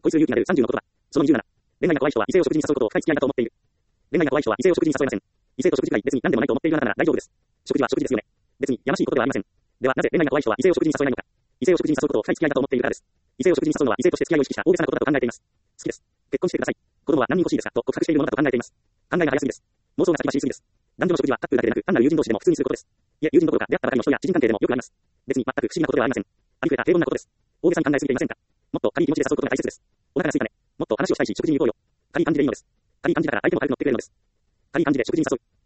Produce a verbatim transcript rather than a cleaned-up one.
恋する勇気が出るさんじゅうの言葉。そのにじゅうなな。恋愛が怖い人は異性を食事に誘うことを深い付き合いだと思っている。恋愛が怖い人は異性を食事に誘えません。異性と食事会別に何でもないと思っているあなたなら大丈夫です。食事は食事ですよね。別にやましいことではありません。ではなぜ恋愛が怖い人は異性を食事に誘えないのか。異性を食事に誘うことを深い付き合いだと思っているからです。異性を食事に誘うのは異性として付き合いを意識した大げさなことだと考えています。好きです。結婚してください。子供は何人欲しいですかと告白しているものだと考えています。考えが早すぎです。妄想が先走りすぎです。男女の食事はカップルだけでなく単なる友人同士でも普通にすることです。いえ、友人どころか出会ったばかりの人や知人関係でもよくあります。別に全く不思議なことではありません。ありふれた平凡なことです。大げさに考えすぎていませんか。もっと軽い気持ちで誘うことが大切です。お腹が空いたね。もっと話をしたいし食事に行こうよ。軽い感じでいいのです。軽い感じだから相手も軽く乗ってくれるのです。軽い感じで食事に誘う。